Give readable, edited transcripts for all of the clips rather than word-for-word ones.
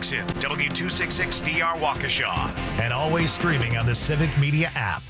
Jackson, W266DR Waukesha, and always streaming on the Civic Media app.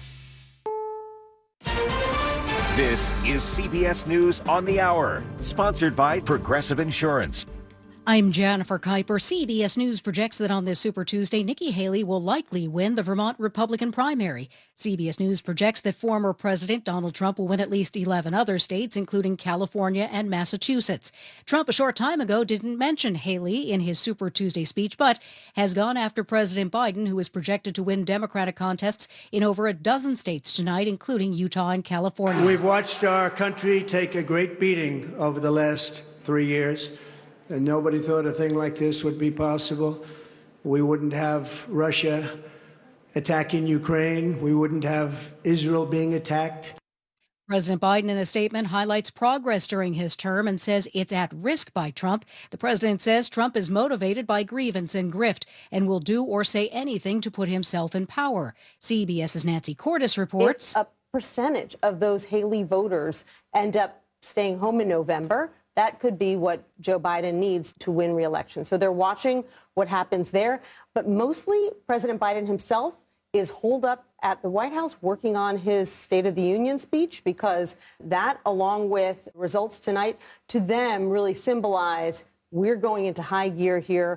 This is CBS News on the Hour, sponsored by Progressive Insurance. I'm Jennifer Kuiper. CBS News projects that on this Super Tuesday, Nikki Haley will likely win the Vermont Republican primary. CBS News projects that former President Donald Trump will win at least 11 other states, including California and Massachusetts. Trump a short time ago didn't mention Haley in his Super Tuesday speech, but has gone after President Biden, who is projected to win Democratic contests in over a dozen states tonight, including Utah and California. We've watched our country take a great beating over the last 3 years. And nobody thought a thing like this would be possible. We wouldn't have Russia attacking Ukraine. We wouldn't have Israel being attacked. President Biden, in a statement, highlights progress during his term and says it's at risk by Trump. The president says Trump is motivated by grievance and grift and will do or say anything to put himself in power. CBS's Nancy Cordes reports. If a percentage of those Haley voters end up staying home in November, that could be what Joe Biden needs to win re-election. So they're watching what happens there. But mostly, President Biden himself is holed up at the White House working on his State of the Union speech, because that, along with results tonight, to them really symbolize we're going into high gear here.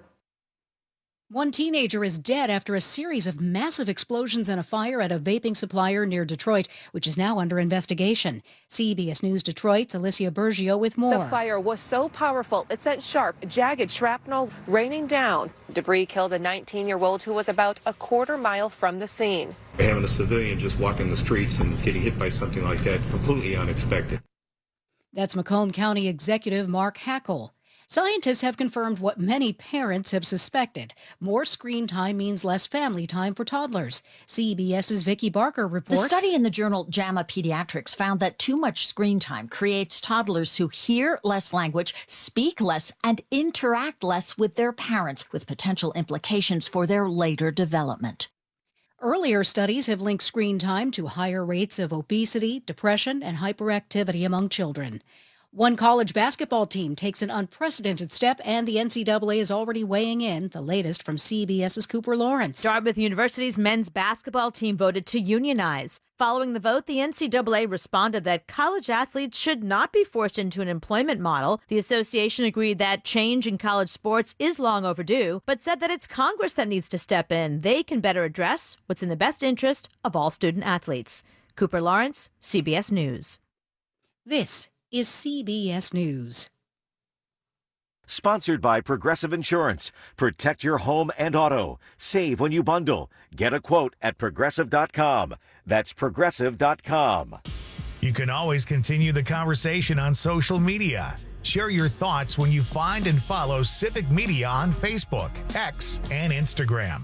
One teenager is dead after a series of massive explosions and a fire at a vaping supplier near Detroit, which is now under investigation. CBS News Detroit's Alicia Bergio with more. The fire was so powerful, it sent sharp, jagged shrapnel raining down. Debris killed a 19-year-old who was about a quarter-mile from the scene. Having a civilian just walking the streets and getting hit by something like that, completely unexpected. That's Macomb County Executive Mark Hackel. Scientists have confirmed what many parents have suspected. More screen time means less family time for toddlers. CBS's Vicki Barker reports. The study in the journal JAMA Pediatrics found that too much screen time creates toddlers who hear less language, speak less, and interact less with their parents, with potential implications for their later development. Earlier studies have linked screen time to higher rates of obesity, depression, and hyperactivity among children. One college basketball team takes an unprecedented step, and the NCAA is already weighing in. The latest from CBS's Cooper Lawrence. Dartmouth University's men's basketball team voted to unionize. Following the vote, the NCAA responded that college athletes should not be forced into an employment model. The association agreed that change in college sports is long overdue, but said that it's Congress that needs to step in. They can better address what's in the best interest of all student athletes. Cooper Lawrence, CBS News. This is CBS News. Sponsored by Progressive Insurance. Protect your home and auto. Save when you bundle. Get a quote at Progressive.com. That's Progressive.com. You can always continue the conversation on social media. Share your thoughts when you find and follow Civic Media on Facebook, X, and Instagram.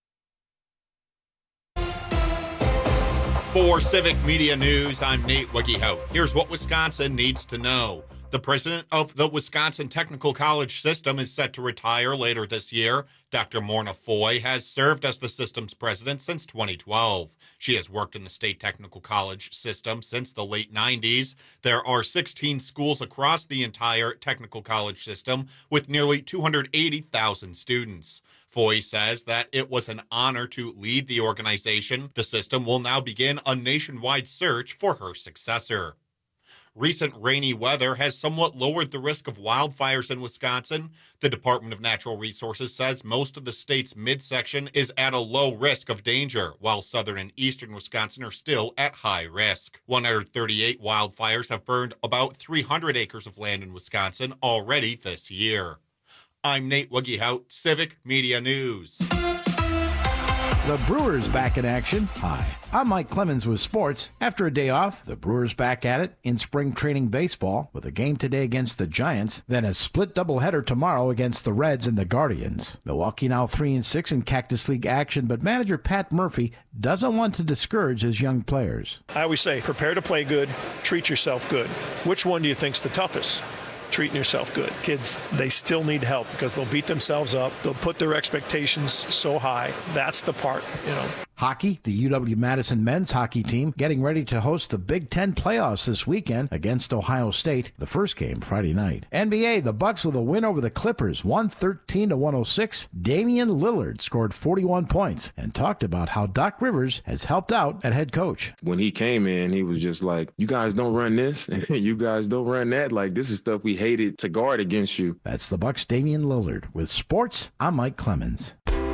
For Civic Media News, I'm Nate Wiggyhout. Here's what Wisconsin needs to know. The president of the Wisconsin Technical College System is set to retire later this year. Dr. Morna Foy has served as the system's president since 2012. She has worked in the state technical college system since the late 90s. There are 16 schools across the entire technical college system with nearly 280,000 students. Foy says that it was an honor to lead the organization. The system will now begin a nationwide search for her successor. Recent rainy weather has somewhat lowered the risk of wildfires in Wisconsin. The Department of Natural Resources says most of the state's midsection is at a low risk of danger, while southern and eastern Wisconsin are still at high risk. 138 wildfires have burned about 300 acres of land in Wisconsin already this year. I'm Nate Wiggyhout, Civic Media News. The Brewers back in action. Hi, I'm Mike Clemens with sports. After a day off, the Brewers back at it in spring training baseball with a game today against the Giants, then a split doubleheader tomorrow against the Reds and the Guardians. Milwaukee now 3-6 in Cactus League action, but manager Pat Murphy doesn't want to discourage his young players. I always say, prepare to play good, treat yourself good. Which one do you think's the toughest? Treating yourself good. Kids, they still need help because they'll beat themselves up. They'll put their expectations so high. That's the part, Hockey, the UW-Madison men's hockey team getting ready to host the Big Ten playoffs this weekend against Ohio State, the first game Friday night. NBA, the Bucks with a win over the Clippers, 113-106. Damian Lillard scored 41 points and talked about how Doc Rivers has helped out at head coach. When he came in, he was just like, you guys don't run this, you guys don't run that. Like, this is stuff we hated to guard against you. That's the Bucks' Damian Lillard. With sports, I'm Mike Clemens.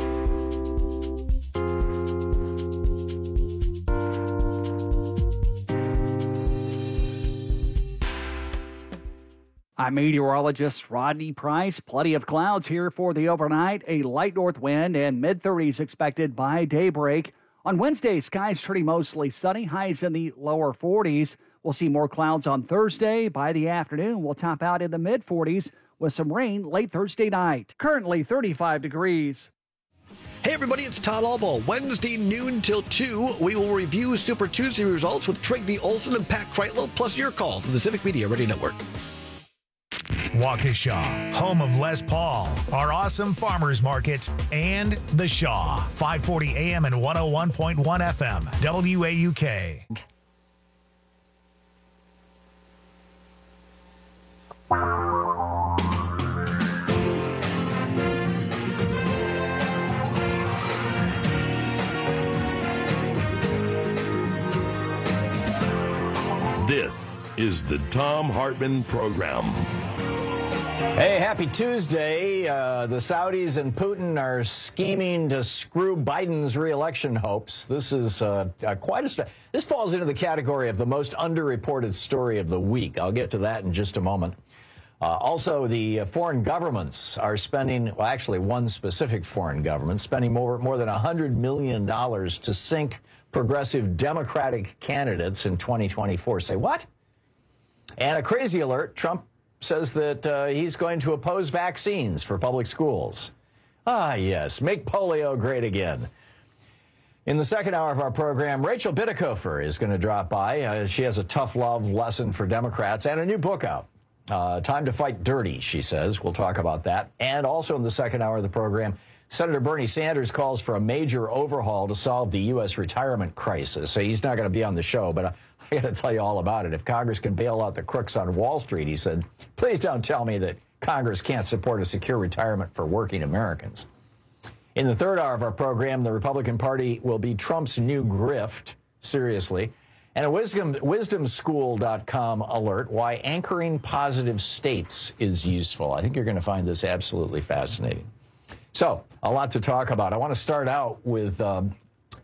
I'm meteorologist Rodney Price. Plenty of clouds here for the overnight. A light north wind and mid-30s expected by daybreak. On Wednesday, skies turning mostly sunny, highs in the lower 40s. We'll see more clouds on Thursday. By the afternoon, we'll top out in the mid-40s with some rain late Thursday night. Currently 35 degrees. Hey everybody, it's Todd Albaugh. Wednesday noon till 2, we will review Super Tuesday results with Trygve Olsen and Pat Kreitlow, plus your calls on the Civic Media Radio Network. Waukesha, home of Les Paul, our awesome farmers market, and The Shaw, 540 AM and 101.1 FM, WAUK. This is the Thom Hartmann Program. Hey, happy Tuesday. The Saudis and Putin are scheming to screw Biden's re-election hopes. This is quite a story. This falls into the category of the most underreported story of the week. I'll get to that in just a moment. Also, the foreign governments are spending, well, actually one specific foreign government, spending more than $100 million to sink progressive Democratic candidates in 2024. Say what? And a crazy alert, Trump says that he's going to oppose vaccines for public schools. Ah, yes, make polio great again. In the second hour of our program, Rachel Bitecofer is going to drop by. She has a tough love lesson for Democrats and a new book out. Time to Fight Dirty, she says. We'll talk about that. And also in the second hour of the program, Senator Bernie Sanders calls for a major overhaul to solve the U.S. retirement crisis. So he's not going to be on the show, but I got to tell you all about it. If Congress can bail out the crooks on Wall Street, he said, please don't tell me that Congress can't support a secure retirement for working Americans. In the third hour of our program, the Republican Party will be Trump's new grift, seriously. And a wisdomschool.com alert, why anchoring positive states is useful. I think you're going to find this absolutely fascinating. So, a lot to talk about. I want to start out with, and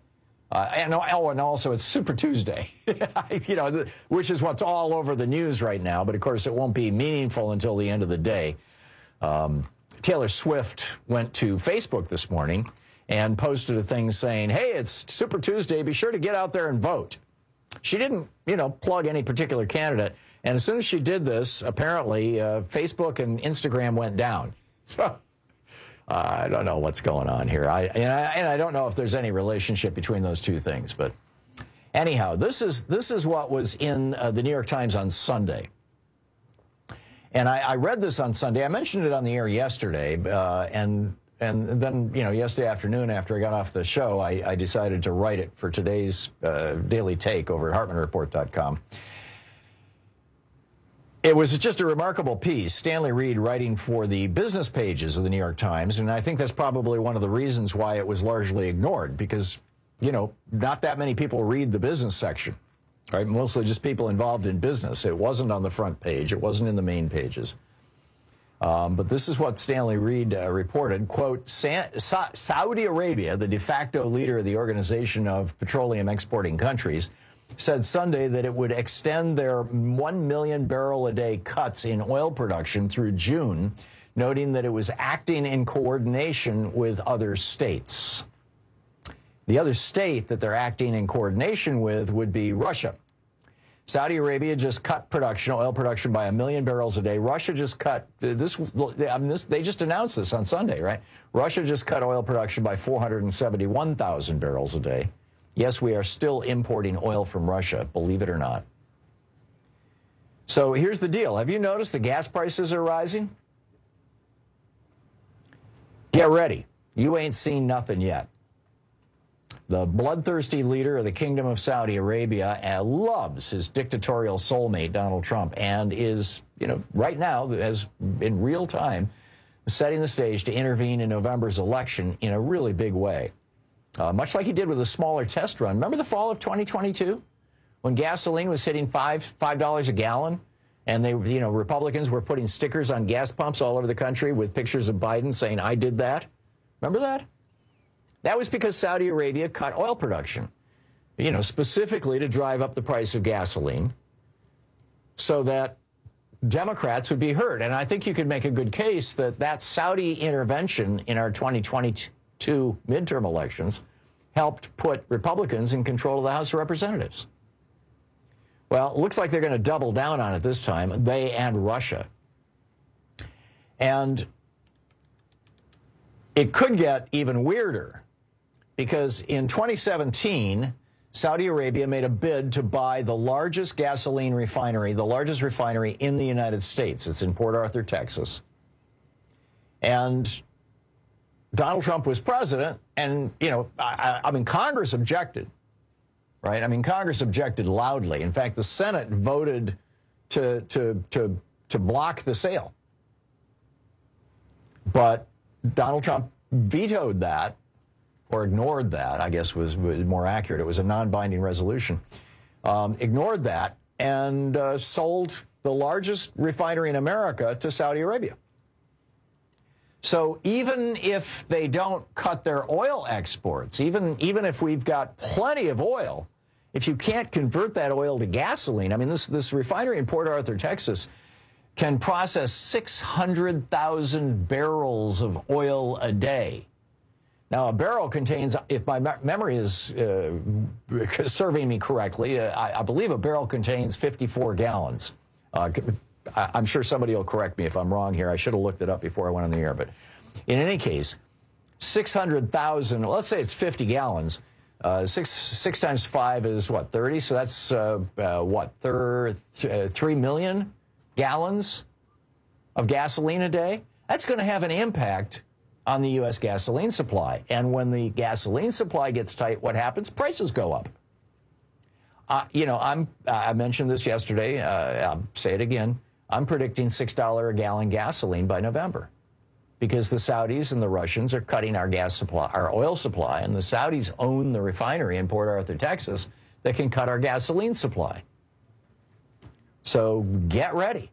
also it's Super Tuesday, which is what's all over the news right now. But, of course, it won't be meaningful until the end of the day. Taylor Swift went to Facebook this morning and posted a thing saying, hey, it's Super Tuesday. Be sure to get out there and vote. She didn't, plug any particular candidate. And as soon as she did this, apparently, Facebook and Instagram went down. So I don't know what's going on here. I don't know if there's any relationship between those two things. But anyhow, this is what was in the New York Times on Sunday. And I read this on Sunday. I mentioned it on the air yesterday. And then, yesterday afternoon after I got off the show, I decided to write it for today's Daily Take over at HartmannReport.com. It was just a remarkable piece, Stanley Reed writing for the business pages of the New York Times, and I think that's probably one of the reasons why it was largely ignored, because, not that many people read the business section, right? Mostly just people involved in business. It wasn't on the front page. It wasn't in the main pages. But this is what Stanley Reed reported, quote, Saudi Arabia, the de facto leader of the Organization of Petroleum Exporting Countries, said Sunday that it would extend their 1 million barrel a day cuts in oil production through June, noting that it was acting in coordination with other states. The other state that they're acting in coordination with would be Russia. Saudi Arabia just cut oil production by 1 million barrels a day. Russia just cut they just announced this on Sunday, right? Russia just cut oil production by 471,000 barrels a day. Yes, we are still importing oil from Russia, believe it or not. So here's the deal. Have you noticed the gas prices are rising? Get ready. You ain't seen nothing yet. The bloodthirsty leader of the Kingdom of Saudi Arabia loves his dictatorial soulmate, Donald Trump, and is, right now, as in real time, setting the stage to intervene in November's election in a really big way. Much like he did with a smaller test run. Remember the fall of 2022 when gasoline was hitting $5 a gallon, and they, Republicans were putting stickers on gas pumps all over the country with pictures of Biden saying, "I did that." Remember that? That was because Saudi Arabia cut oil production, specifically to drive up the price of gasoline so that Democrats would be hurt. And I think you could make a good case that that Saudi intervention in our 2022 midterm elections helped put Republicans in control of the House of Representatives. Well, it looks like they're going to double down on it this time, they and Russia. And it could get even weirder because in 2017, Saudi Arabia made a bid to buy the largest gasoline refinery, the largest refinery in the United States. It's in Port Arthur, Texas. And Donald Trump was president, and, Congress objected, right? Congress objected loudly. In fact, the Senate voted to block the sale. But Donald Trump vetoed that, or ignored that, I guess was more accurate. It was a non-binding resolution. Ignored that and sold the largest refinery in America to Saudi Arabia. So even if they don't cut their oil exports, even if we've got plenty of oil, if you can't convert that oil to gasoline, this refinery in Port Arthur, Texas, can process 600,000 barrels of oil a day. Now, a barrel contains, if my memory is serving me correctly, I believe a barrel contains 54 gallons. I'm sure somebody will correct me if I'm wrong here. I should have looked it up before I went on the air. But in any case, 600,000, let's say it's 50 gallons. 6 times 5 is what, 30? So that's 3 million gallons of gasoline a day? That's going to have an impact on the U.S. gasoline supply. And when the gasoline supply gets tight, what happens? Prices go up. I mentioned this yesterday. I'll say it again. I'm predicting $6 a gallon gasoline by November because the Saudis and the Russians are cutting our gas supply, our oil supply, and the Saudis own the refinery in Port Arthur, Texas, that can cut our gasoline supply. So get ready.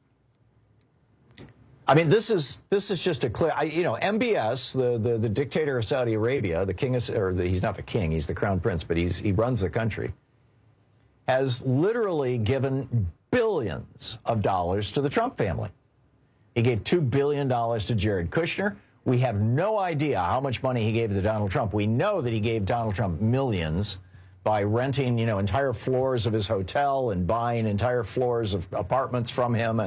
This is just a clear, MBS, the dictator of Saudi Arabia, the king of, or he's not the king, he's the crown prince, but he runs the country, has literally given billions of dollars to the Trump family. He gave $2 billion to Jared Kushner. We have no idea how much money he gave to Donald Trump. We know that he gave Donald Trump millions by renting, entire floors of his hotel and buying entire floors of apartments from him.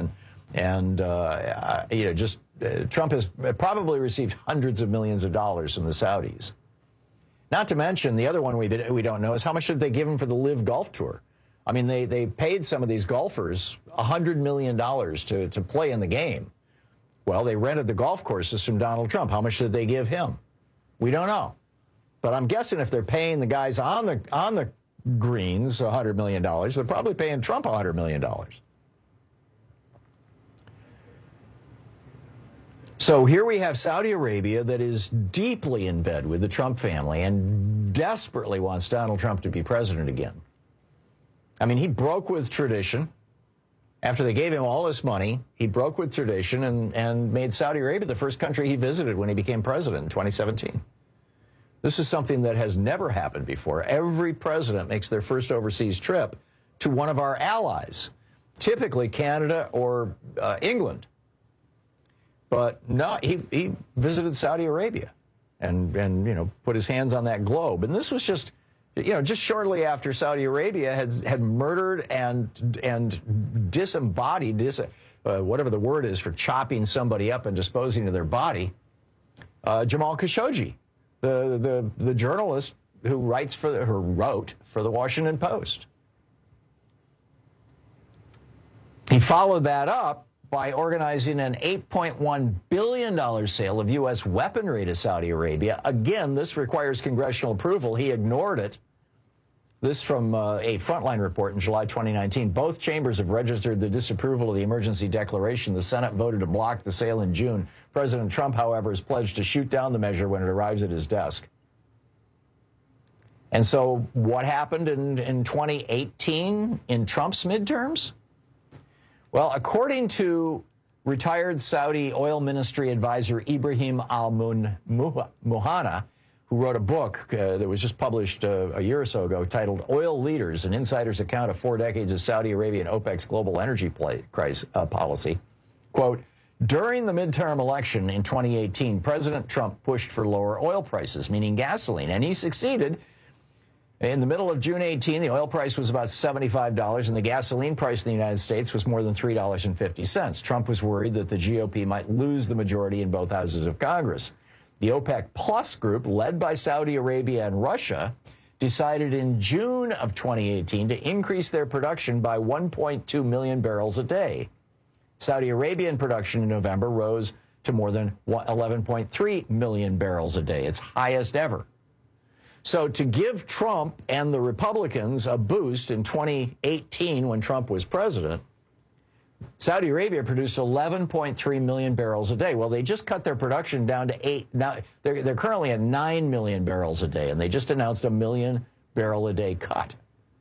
Trump has probably received hundreds of millions of dollars from the Saudis. Not to mention, the other one we don't know is how much did they give him for the LIV Golf Tour? They paid some of these golfers $100 million to play in the game. Well, they rented the golf courses from Donald Trump. How much did they give him? We don't know. But I'm guessing if they're paying the guys on the greens $100 million, they're probably paying Trump $100 million. So here we have Saudi Arabia that is deeply in bed with the Trump family and desperately wants Donald Trump to be president again. He broke with tradition. After they gave him all this money, he broke with tradition and made Saudi Arabia the first country he visited when he became president in 2017. This is something that has never happened before. Every president makes their first overseas trip to one of our allies, typically Canada or England. But no, he visited Saudi Arabia and put his hands on that globe. And this was just shortly after Saudi Arabia had murdered and disembodied, whatever the word is for chopping somebody up and disposing of their body, Jamal Khashoggi, the journalist who wrote for the Washington Post. He followed that up by organizing an $8.1 billion sale of U.S. weaponry to Saudi Arabia. Again, this requires congressional approval. He ignored it. This from a Frontline report in July 2019. Both chambers have registered the disapproval of the emergency declaration. The Senate voted to block the sale in June. President Trump, however, has pledged to shoot down the measure when it arrives at his desk. And so what happened in 2018 in Trump's midterms? Well, according to retired Saudi oil ministry advisor Ibrahim al-Muhanna, who wrote a book that was just published a year or so ago titled Oil Leaders, an Insider's Account of 4 Decades of Saudi Arabia and OPEC's Global Energy Policy, quote, during the midterm election in 2018, President Trump pushed for lower oil prices, meaning gasoline, and he succeeded. In the middle of June 18, the oil price was about $75, and the gasoline price in the United States was more than $3.50. Trump was worried that the GOP might lose the majority in both houses of Congress. The OPEC Plus group, led by Saudi Arabia and Russia, decided in June of 2018 to increase their production by 1.2 million barrels a day. Saudi Arabian production in November rose to more than 11.3 million barrels a day, its highest ever. So to give Trump and the Republicans a boost in 2018 when Trump was president, Saudi Arabia produced 11.3 million barrels a day. Well, they just cut their production down to 8. Now they're currently at 9 million barrels a day, and they just announced a 1 million barrel a day cut.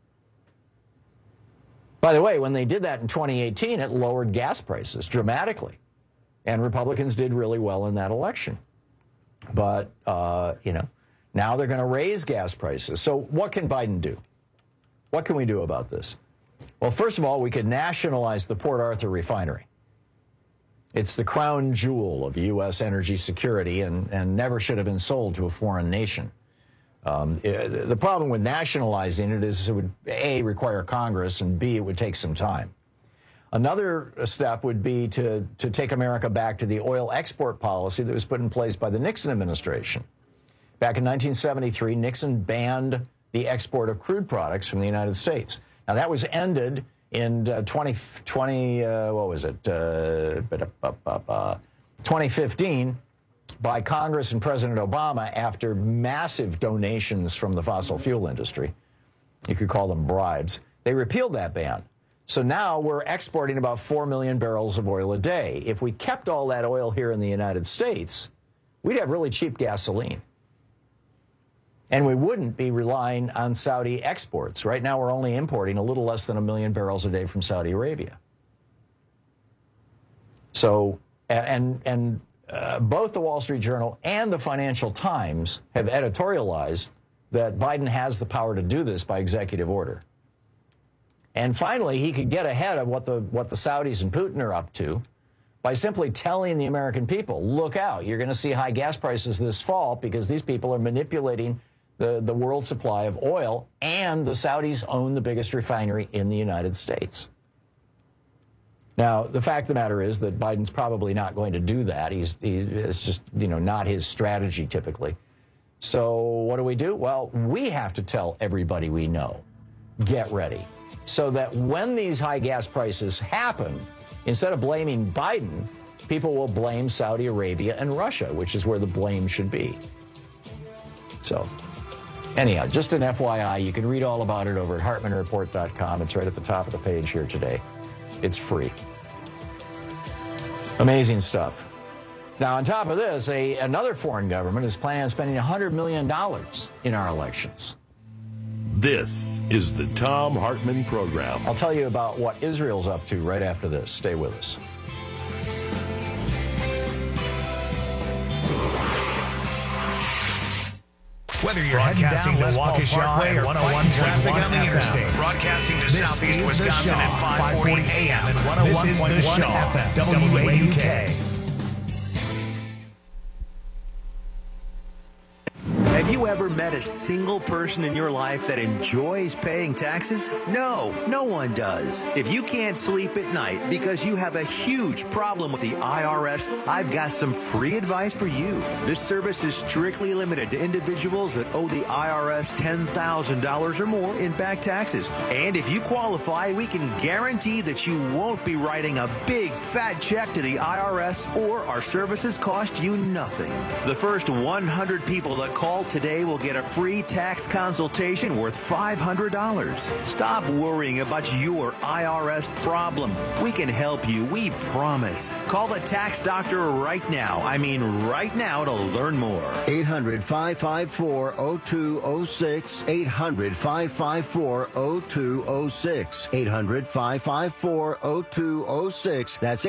By the way, when they did that in 2018, it lowered gas prices dramatically, and Republicans did really well in that election. But, now they're going to raise gas prices. So what can Biden do? What can we do about this? Well, first of all, we could nationalize the Port Arthur refinery. It's the crown jewel of U.S. energy security and never should have been sold to a foreign nation. The problem with nationalizing it is it would, A, require Congress, and B, it would take some time. Another step would be to take America back to the oil export policy that was put in place by the Nixon administration. Back in 1973, Nixon banned the export of crude products from the United States. Now, that was ended in 2015 by Congress and President Obama after massive donations from the fossil fuel industry. You could call them bribes. They repealed that ban. So now we're exporting about 4 million barrels of oil a day. If we kept all that oil here in the United States, we'd have really cheap gasoline. And we wouldn't be relying on Saudi exports. Right now, we're only importing a little less than 1 million barrels a day from Saudi Arabia. So, both the Wall Street Journal and the Financial Times have editorialized that Biden has the power to do this by executive order. And finally, he could get ahead of what the Saudis and Putin are up to by simply telling the American people, look out, you're going to see high gas prices this fall because these people are manipulating the world supply of oil, and the Saudis own the biggest refinery in the United States. Now, the fact of the matter is that Biden's probably not going to do that. It's just, not his strategy typically. So what do? Well, we have to tell everybody we know, get ready. So that when these high gas prices happen, instead of blaming Biden, people will blame Saudi Arabia and Russia, which is where the blame should be. So, anyhow, just an FYI, you can read all about it over at HartmannReport.com. It's right at the top of the page here today. It's free. Amazing stuff. Now, on top of this, another foreign government is planning on spending $100 million in our elections. This is the Thom Hartmann Program. I'll tell you about what Israel's up to right after this. Stay with us. Whether you're broadcasting to Waukesha and 101.1 on the interstate, broadcasting to Southeast Wisconsin at 540 AM and 101.1 FM, WAUK. Have you ever met a single person in your life that enjoys paying taxes? No, no one does. If you can't sleep at night because you have a huge problem with the IRS, I've got some free advice for you. This service is strictly limited to individuals that owe the IRS $10,000 or more in back taxes. And if you qualify, we can guarantee that you won't be writing a big fat check to the IRS, or our services cost you nothing. The first 100 people that call today will get a free tax consultation worth $500. Stop worrying about your IRS problem. We can help you, we promise. Call the tax doctor right now. I mean right now, to learn more. 800-554-0206. 800-554-0206. 800-554-0206. That's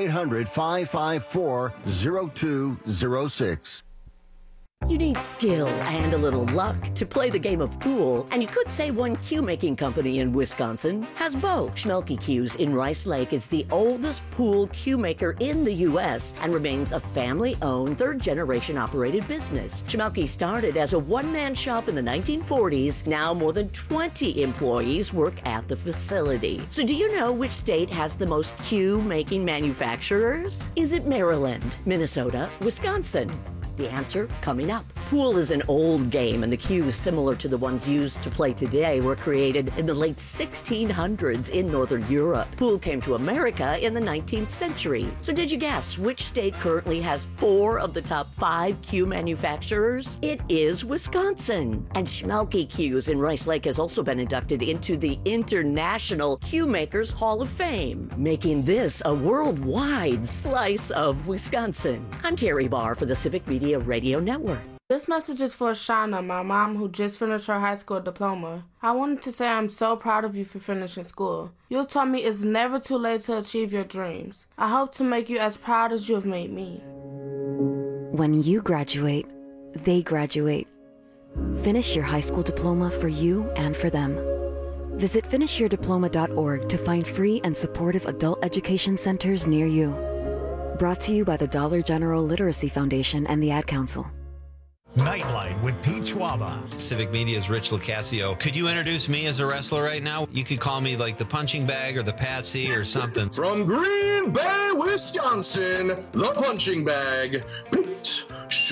800-554-0206. You need skill and a little luck to play the game of pool, and you could say one cue-making company in Wisconsin has both. Schmelke Cues in Rice Lake is the oldest pool cue maker in the U.S. and remains a family-owned, third-generation operated business. Schmelke started as a one-man shop in the 1940s. Now more than 20 employees work at the facility. So do you know which state has the most cue-making manufacturers? Is it Maryland, Minnesota, Wisconsin? The answer coming up. Pool is an old game, and the cues similar to the ones used to play today were created in the late 1600s in Northern Europe. Pool came to America in the 19th century. So did you guess which state currently has 4 of the top 5 cue manufacturers? It is Wisconsin. And Schmelke Cues in Rice Lake has also been inducted into the International Cue Makers Hall of Fame, making this a worldwide slice of Wisconsin. I'm Terry Barr for the Civic Media Radio Network. This message is for Shauna, my mom, who just finished her high school diploma. I wanted to say I'm so proud of you for finishing school. You told me it's never too late to achieve your dreams. I hope to make you as proud as you have made me. When you graduate, they graduate. Finish your high school diploma for you and for them. Visit finishyourdiploma.org to find free and supportive adult education centers near you. Brought to you by the Dollar General Literacy Foundation and the Ad Council. Nightlight with Pete Schwaba. Civic Media's Rich Lucasio. Could you introduce me as a wrestler right now? You could call me like the punching bag or the Patsy or something. From Green Bay, Wisconsin, the punching bag, Pete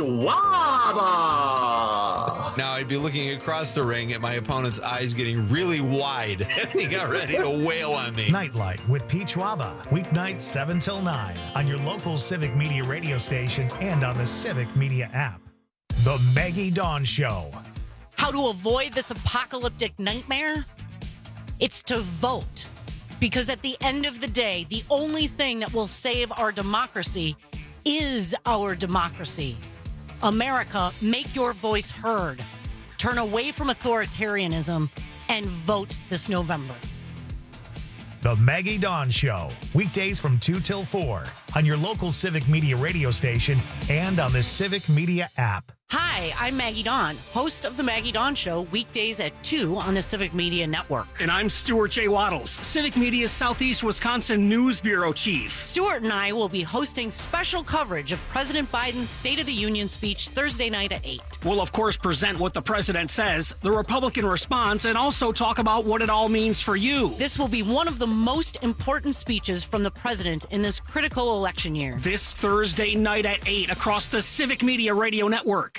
Schwaba. Now I'd be looking across the ring at my opponent's eyes getting really wide as he got ready to wail on me. Nightlight with Pete Schwaba. Weeknights 7 till 9 on your local Civic Media radio station and on the Civic Media app. The Maggie Dawn Show. How to avoid this apocalyptic nightmare? It's to vote. Because at the end of the day, the only thing that will save our democracy is our democracy. America, make your voice heard. Turn away from authoritarianism and vote this November. The Maggie Dawn Show. Weekdays from 2 till 4 on your local Civic Media radio station and on the Civic Media app. Hi, I'm Maggie Dawn, host of The Maggie Dawn Show, weekdays at 2 on the Civic Media Network. And I'm Stuart J. Waddles, Civic Media's Southeast Wisconsin News Bureau Chief. Stuart and I will be hosting special coverage of President Biden's State of the Union speech Thursday night at 8. We'll, of course, present what the president says, the Republican response, and also talk about what it all means for you. This will be one of the most important speeches from the president in this critical election year. This Thursday night at 8 across the Civic Media Radio Network.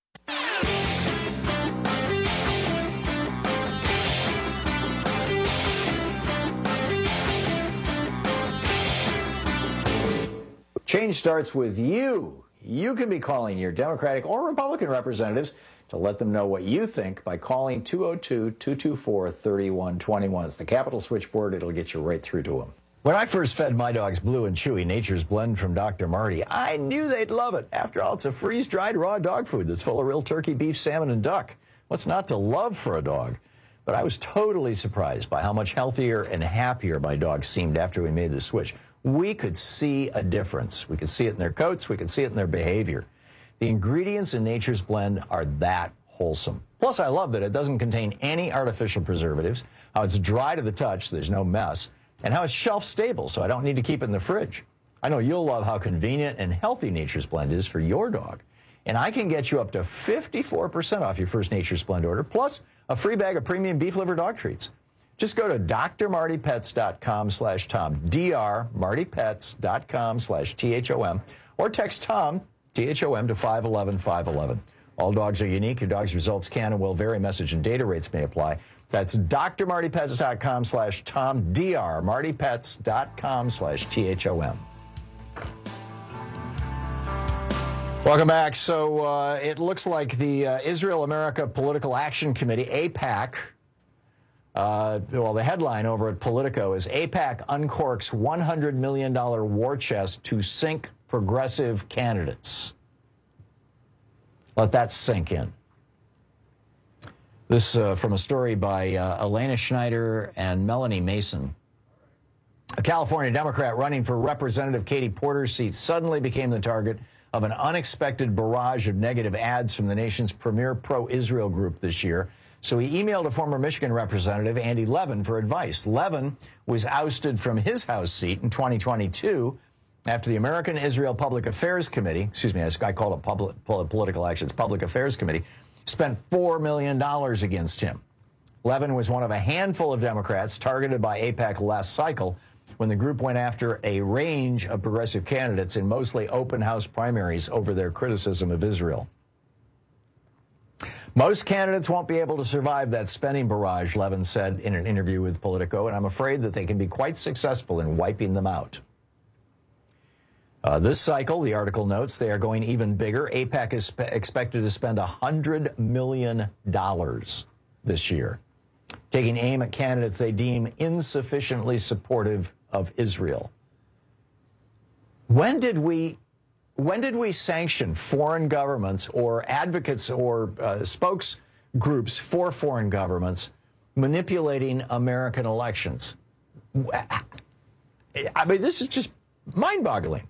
Change starts with you. You can be calling your Democratic or Republican representatives to let them know what you think by calling 202-224-3121. It's the Capital Switchboard. It'll get you right through to them. When I first fed my dogs Blue and Chewy, Nature's Blend from Dr. Marty, I knew they'd love it. After all, it's a freeze-dried raw dog food that's full of real turkey, beef, salmon, and duck. What's not to love for a dog? But I was totally surprised by how much healthier and happier my dogs seemed after we made the switch. We could see a difference. We could see it in their coats. We could see it in their behavior. The ingredients in Nature's Blend are that wholesome. Plus, I love that it doesn't contain any artificial preservatives, how it's dry to the touch, so there's no mess, and how it's shelf stable, so I don't need to keep it in the fridge. I know you'll love how convenient and healthy Nature's Blend is for your dog. and I can get you up to 54% off your first Nature's Splend order, plus a free bag of premium beef liver dog treats. Just go to drmartypets.com/Tom, drmartypets.com/THOM, or text Tom, THOM, to 511-511. All dogs are unique. Your dog's results can and will vary. Message and data rates may apply. That's drmartypets.com/Tom, drmartypets.com/THOM. Welcome back. So it looks like the Israel-America Political Action Committee, AIPAC, the headline over at Politico is AIPAC uncorks $100 million war chest to sink progressive candidates. Let that sink in. This from a story by Elena Schneider and Melanie Mason. A California Democrat running for Representative Katie Porter's seat suddenly became the target of an unexpected barrage of negative ads from the nation's premier pro-Israel group this year. So he emailed a former Michigan representative, Andy Levin, for advice. Levin was ousted from his House seat in 2022 after the American Israel Public Affairs Committee, I call it Political Actions Public Affairs Committee, spent $4 million against him. Levin was one of a handful of Democrats targeted by AIPAC last cycle when the group went after a range of progressive candidates in mostly open house primaries over their criticism of Israel. Most candidates won't be able to survive that spending barrage, Levin said in an interview with Politico, and I'm afraid that they can be quite successful in wiping them out. This cycle, the article notes, they are going even bigger. AIPAC is expected to spend $100 million this year, taking aim at candidates they deem insufficiently supportive of Israel. When did we sanction foreign governments or advocates or spokes groups for foreign governments manipulating American elections? I mean, this is just mind-boggling.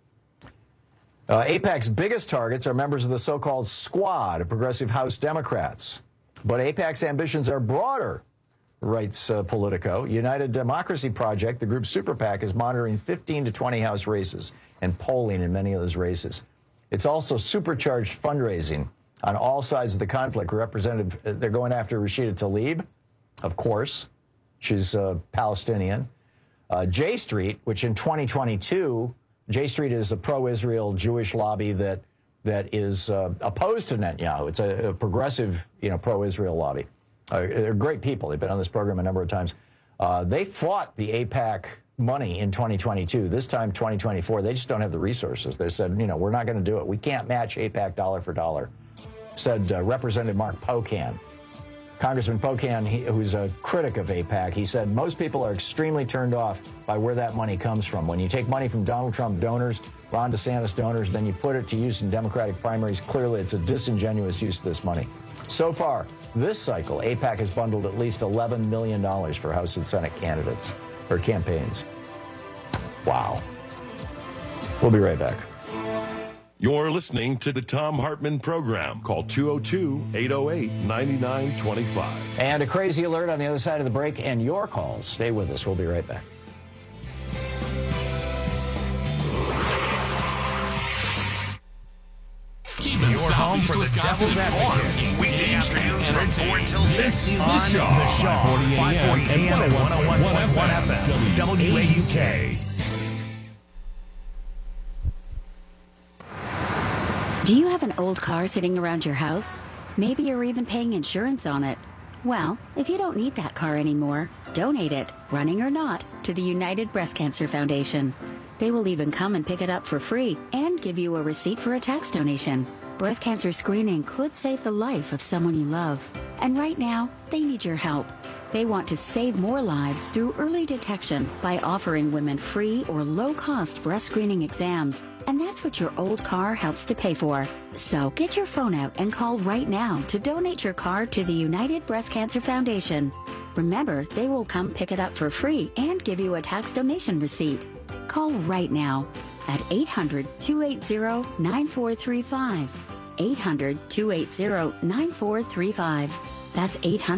AIPAC's biggest targets are members of the so-called squad of progressive House Democrats. But AIPAC's ambitions are broader, writes Politico. United Democracy Project, the group's super PAC, is monitoring 15 to 20 House races and polling in many of those races. It's also supercharged fundraising on all sides of the conflict. They're going after Rashida Tlaib, of course. She's Palestinian. J Street, which in 2022, J Street is a pro-Israel Jewish lobby that is opposed to Netanyahu. It's a progressive, pro-Israel lobby. They're great people. They've been on this program a number of times. They fought the AIPAC money in 2022. This time, 2024, they just don't have the resources. They said, we're not going to do it. We can't match AIPAC dollar for dollar, said Representative Mark Pocan. Congressman Pocan, who's a critic of AIPAC, he said most people are extremely turned off by where that money comes from. When you take money from Donald Trump donors, Ron DeSantis donors, then you put it to use in Democratic primaries, clearly it's a disingenuous use of this money. So far, this cycle, AIPAC has bundled at least $11 million for House and Senate candidates or campaigns. Wow. We'll be right back. You're listening to the Thom Hartmann Program. Call 202-808-9925. And a crazy alert on the other side of the break and your calls. Stay with us. We'll be right back. Keeping your home for the Devil's Advocates. Weekday afternoons from 4 until 6 This is on The Shaw. 540 AM and 101.1 FM. WAUK. Do you have an old car sitting around your house? Maybe you're even paying insurance on it. Well, if you don't need that car anymore, donate it, running or not, to the United Breast Cancer Foundation. They will even come and pick it up for free and give you a receipt for a tax donation. Breast cancer screening could save the life of someone you love. And right now, they need your help. They want to save more lives through early detection by offering women free or low-cost breast screening exams. And that's what your old car helps to pay for. So get your phone out and call right now to donate your car to the United Breast Cancer Foundation. Remember, they will come pick it up for free and give you a tax donation receipt. Call right now at 800-280-9435. 800-280-9435. That's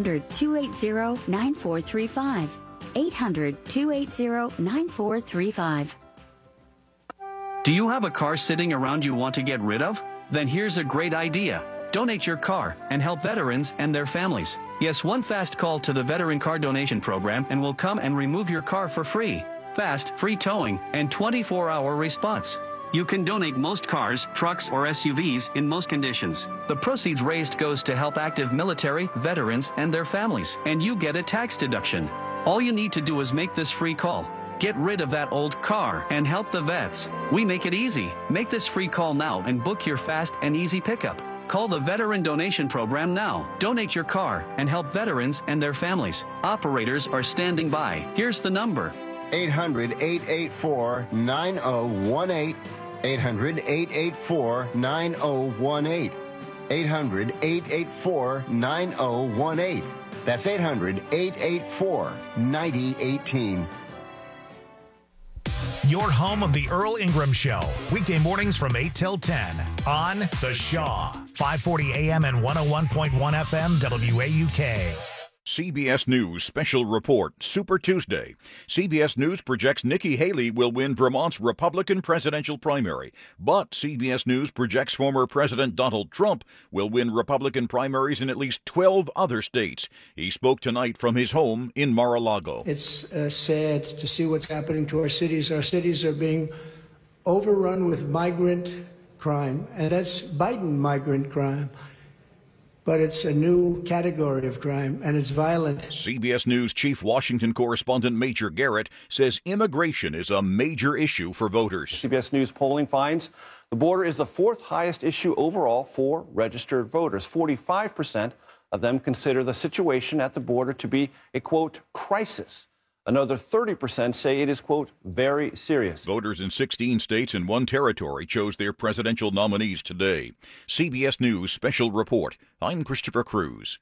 800-280-9435. 800-280-9435. Do you have a car sitting around you want to get rid of? Then here's a great idea. Donate your car and help veterans and their families. Yes, one fast call to the Veteran Car Donation Program and we'll come and remove your car for free. Fast, free towing, and 24-hour response. You can donate most cars, trucks, or SUVs in most conditions. The proceeds raised goes to help active military, veterans, and their families, and you get a tax deduction. All you need to do is make this free call. Get rid of that old car and help the vets. We make it easy. Make this free call now and book your fast and easy pickup. Call the Veteran Donation Program now. Donate your car and help veterans and their families. Operators are standing by. Here's the number. 800-884-9018. 800-884-9018. 800-884-9018. That's 800-884-9018. Your home of the Earl Ingram Show. Weekday mornings from 8 till 10 on The Shaw. 540 AM and 101.1 FM WAUK. CBS News Special Report, Super Tuesday. CBS News projects Nikki Haley will win Vermont's Republican presidential primary, but CBS News projects former President Donald Trump will win Republican primaries in at least 12 other states. He spoke tonight from his home in Mar-a-Lago. It's sad to see what's happening to our cities. Our cities are being overrun with migrant crime, and that's Biden migrant crime. But it's a new category of crime, and it's violent. CBS News Chief Washington Correspondent Major Garrett says immigration is a major issue for voters. CBS News polling finds the border is the fourth highest issue overall for registered voters. 45% of them consider the situation at the border to be a, quote, crisis. Another 30% say it is, quote, very serious. Voters in 16 states and one territory chose their presidential nominees today. CBS News Special Report. I'm Christopher Cruz.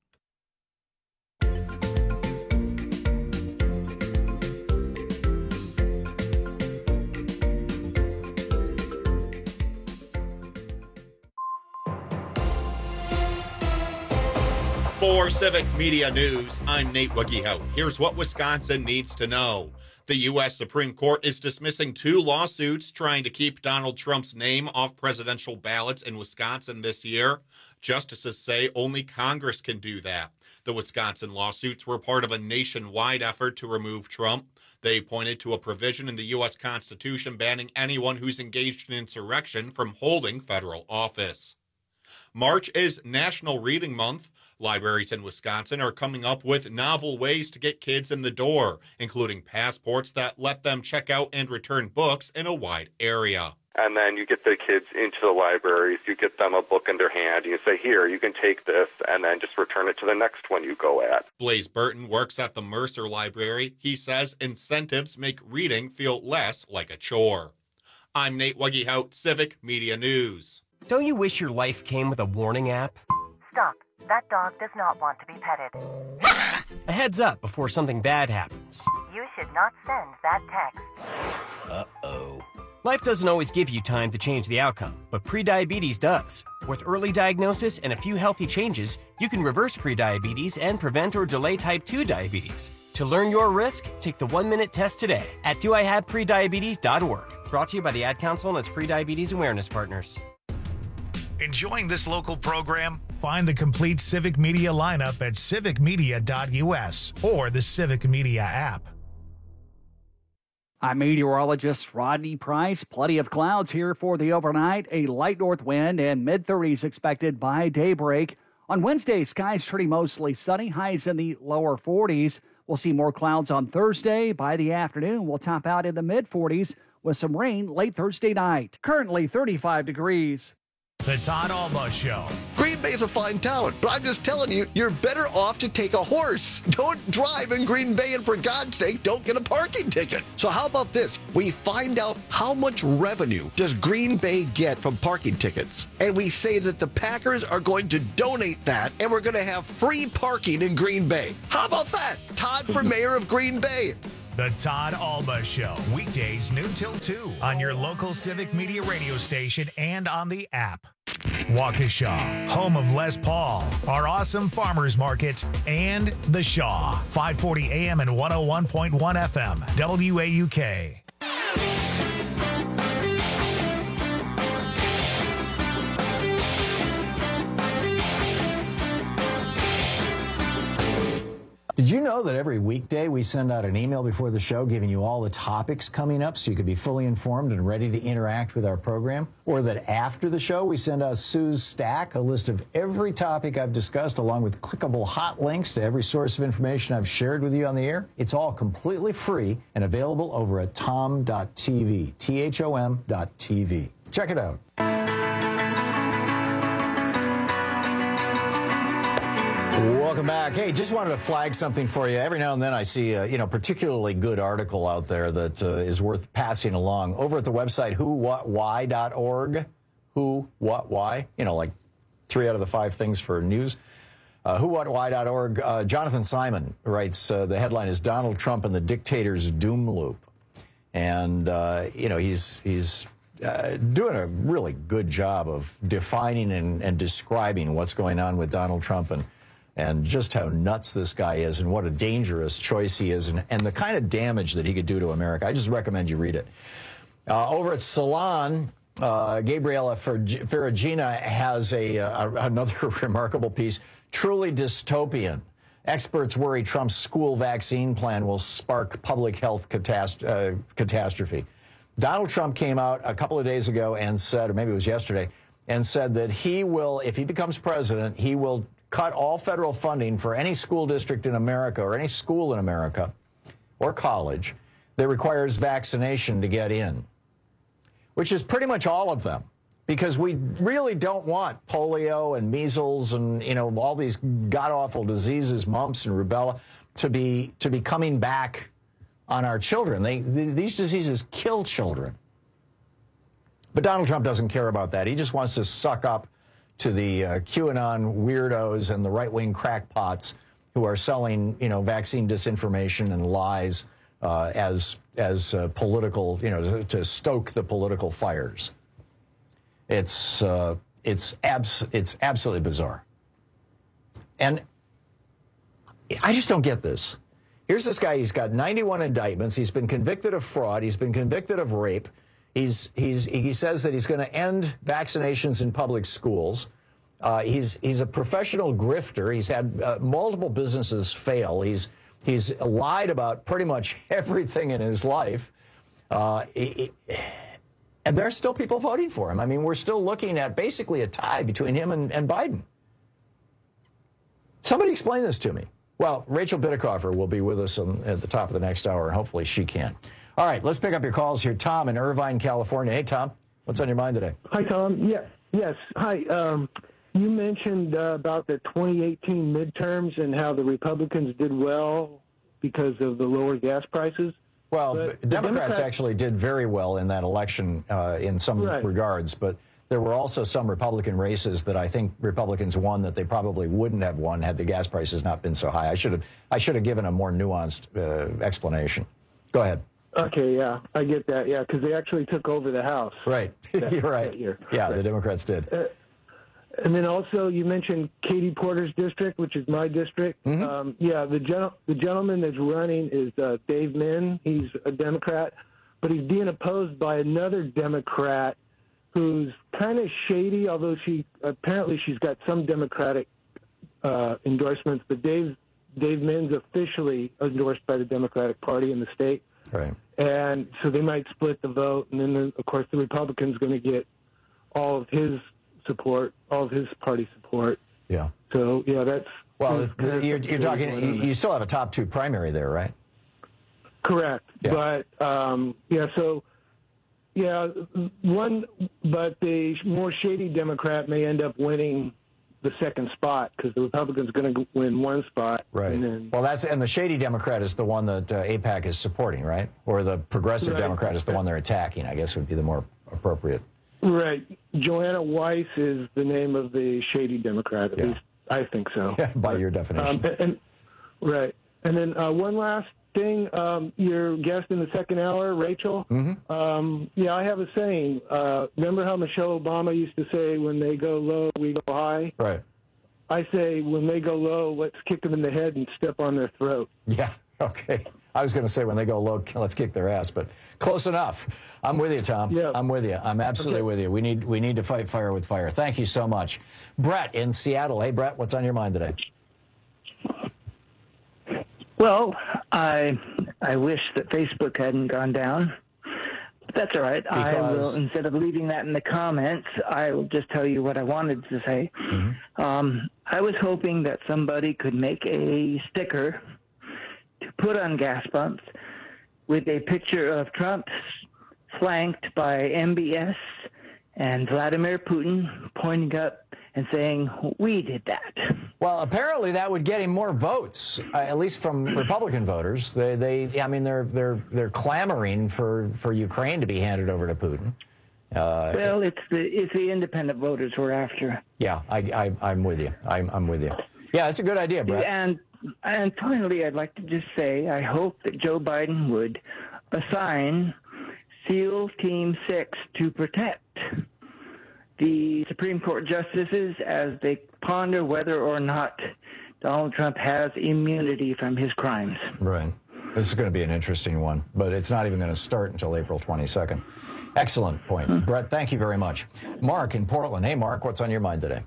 4 Civic Media News, I'm Nate Wuggehout. Here's what Wisconsin needs to know. The U.S. Supreme Court is dismissing 2 lawsuits trying to keep Donald Trump's name off presidential ballots in Wisconsin this year. Justices say only Congress can do that. The Wisconsin lawsuits were part of a nationwide effort to remove Trump. They pointed to a provision in the U.S. Constitution banning anyone who's engaged in insurrection from holding federal office. March is National Reading Month. Libraries in Wisconsin are coming up with novel ways to get kids in the door, including passports that let them check out and return books in a wide area. And then you get the kids into the libraries, you get them a book in their hand, and you say, here, you can take this, and then just return it to the next one you go at. Blaze Burton works at the Mercer Library. He says incentives make reading feel less like a chore. I'm Nate Wuggehout, Civic Media News. Don't you wish your life came with a warning app? Stop. That dog does not want to be petted. A heads up before something bad happens. You should not send that text. Uh-oh. Life doesn't always give you time to change the outcome, but prediabetes does. With early diagnosis and a few healthy changes, you can reverse prediabetes and prevent or delay type 2 diabetes. To learn your risk, take the 1-minute test today at doihaveprediabetes.org. Brought to you by the Ad Council and its prediabetes awareness partners. Enjoying this local program? Find the complete Civic Media lineup at civicmedia.us or the Civic Media app. I'm meteorologist Rodney Price. Plenty of clouds here for the overnight. A light north wind and mid-30s expected by daybreak. On Wednesday, skies turning mostly sunny, highs in the lower 40s. We'll see more clouds on Thursday. By the afternoon, we'll top out in the mid-40s with some rain late Thursday night. Currently 35 degrees. The Todd Alba Show. Green Bay is a fine town, but I'm just telling you, you're better off to take a horse. Don't drive in Green Bay, and for God's sake, don't get a parking ticket. So how about this? We find out how much revenue does Green Bay get from parking tickets, and we say that the Packers are going to donate that, and we're going to have free parking in Green Bay. How about that? Todd for mayor of Green Bay. The Todd Alba Show, weekdays noon till 2 on your local Civic Media radio station and on the app. Waukesha, home of Les Paul, our awesome farmers market, and The Shaw, 540 AM and 101.1 FM, WAUK. Did you know that every weekday we send out an email before the show giving you all the topics coming up so you could be fully informed and ready to interact with our program? Or that after the show we send out Sue's Stack, a list of every topic I've discussed along with clickable hot links to every source of information I've shared with you on the air? It's all completely free and available over at tom.tv, THOM.tv. Check it out. Welcome back. Hey, just wanted to flag something for you. Every now and then I see a particularly good article out there that is worth passing along. Over at the website whowhatwhy.org, who, what, why, like 3 out of the 5 things for news. Whowhatwhy.org, Jonathan Simon writes, the headline is Donald Trump and the Dictator's Doom Loop. And, he's doing a really good job of defining and describing what's going on with Donald Trump and just how nuts this guy is and what a dangerous choice he is and the kind of damage that he could do to America. I just recommend you read it. Over at Salon, Gabriela Ferragina has another remarkable piece, truly dystopian. Experts worry Trump's school vaccine plan will spark public health catastrophe. Donald Trump came out a couple of days ago and said, or maybe it was yesterday, and said that he will, if he becomes president, he will cut all federal funding for any school district in America or any school in America or college that requires vaccination to get in, which is pretty much all of them, because we really don't want polio and measles and, all these god-awful diseases, mumps and rubella, to be coming back on our children. These diseases kill children. But Donald Trump doesn't care about that. He just wants to suck up to the QAnon weirdos and the right-wing crackpots who are selling, vaccine disinformation and lies as political, to stoke the political fires. It's absolutely bizarre. And I just don't get this. Here's this guy, he's got 91 indictments, he's been convicted of fraud, he's been convicted of rape, he says that he's going to end vaccinations in public schools. He's a professional grifter. He's had multiple businesses fail. He's lied about pretty much everything in his life. And there are still people voting for him. I mean, we're still looking at basically a tie between him and Biden. Somebody explain this to me. Well, Rachel Bitecofer will be with us at the top of the next hour, and hopefully she can. All right, let's pick up your calls here. Tom in Irvine, California. Hey, Tom, what's on your mind today? Hi, Tom. Yes. Hi. You mentioned about the 2018 midterms and how the Republicans did well because of the lower gas prices. Well, Democrats actually did very well in that election in some regards, but there were also some Republican races that I think Republicans won that they probably wouldn't have won had the gas prices not been so high. I should have given a more nuanced explanation. Go ahead. Okay, yeah, I get that. Yeah, because they actually took over the House. Right, you're right. Yeah, the Democrats did. And then also you mentioned Katie Porter's district, which is my district. Mm-hmm. The gentleman that's running is Dave Min. He's a Democrat, but he's being opposed by another Democrat who's kind of shady, although she's got some Democratic endorsements. But Dave Min's officially endorsed by the Democratic Party in the state. Right. And so they might split the vote, and then, of course, the Republican's going to get all of his support, all of his party support. Yeah. So, yeah, that's... Well, you're talking... You still have a top 2 primary there, right? Correct. Yeah. But, but the more shady Democrat may end up winning the second spot because the Republican's going to win one spot. Right. And the shady Democrat is the one that AIPAC is supporting, right? Or the progressive Democrat is the one they're attacking, I guess would be the more appropriate. Right. Joanna Weiss is the name of the shady Democrat, at least I think so. Yeah, by your definition. Right. And then one last thing, your guest in the second hour, Rachel. Mm-hmm. I have a saying. Remember how Michelle Obama used to say, when they go low, we go high? Right. I say, when they go low, let's kick them in the head and step on their throat. Yeah, okay. I was going to say, when they go low, let's kick their ass, but close enough. I'm with you, Tom. Yeah. I'm with you. I'm absolutely with you. We need to fight fire with fire. Thank you so much. Brett in Seattle. Hey, Brett, what's on your mind today? Well, I wish that Facebook hadn't gone down. But that's all right. I will, instead of leaving that in the comments, I will just tell you what I wanted to say. I was hoping that somebody could make a sticker to put on gas pumps with a picture of Trump flanked by MBS and Vladimir Putin pointing up and saying, "We did that." Well, apparently that would get him more votes, at least from Republican voters. They're clamoring for Ukraine to be handed over to Putin. Well, it's the independent voters we're after. Yeah, I'm with you. I'm with you. Yeah, it's a good idea, Brett. And finally, I'd like to just say I hope that Joe Biden would assign SEAL Team 6 to protect the Supreme Court justices as they ponder whether or not Donald Trump has immunity from his crimes. Right. This is going to be an interesting one, but it's not even going to start until April 22nd. Excellent point. Brett, thank you very much. Mark in Portland. Hey, Mark, what's on your mind today?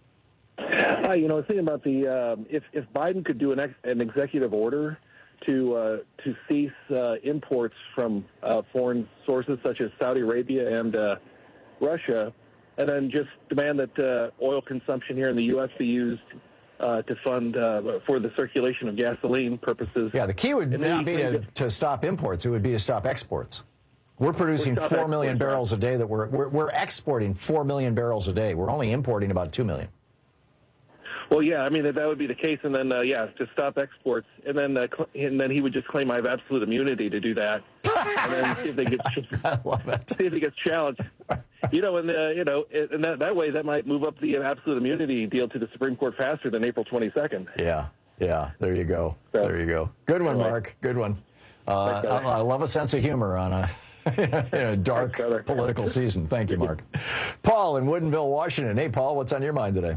Hi, I was thinking about the if Biden could do an executive order to cease imports from foreign sources such as Saudi Arabia and Russia, and then just demand that oil consumption here in the U.S. be used to fund for the circulation of gasoline purposes. Yeah, the key would not be to stop imports. It would be to stop exports. We're producing 4 million barrels a day. That we're exporting 4 million barrels a day. We're only importing about 2 million. Well, yeah, I mean that would be the case, and then to stop exports, and then he would just claim I have absolute immunity to do that, and then see if they get I love it. See if he gets challenged. And that way that might move up the absolute immunity deal to the Supreme Court faster than April 22nd. Yeah. There you go. There you go. Good one, Mark. Good one. I love a sense of humor on a dark political season. Thank you, Mark. Paul in Woodinville, Washington. Hey, Paul, what's on your mind today?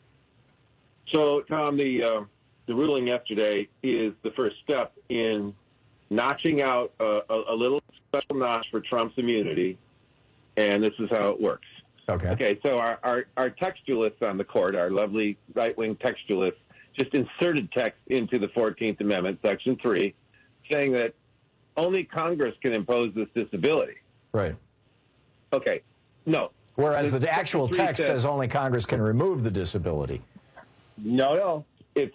So, Tom, the ruling yesterday is the first step in notching out a little special notch for Trump's immunity, and this is how it works. Okay, so our textualists on the court, our lovely right-wing textualists, just inserted text into the 14th Amendment, Section 3, saying that only Congress can impose this disability. Right. Okay, no. Whereas the actual text says only Congress can remove the disability. No. It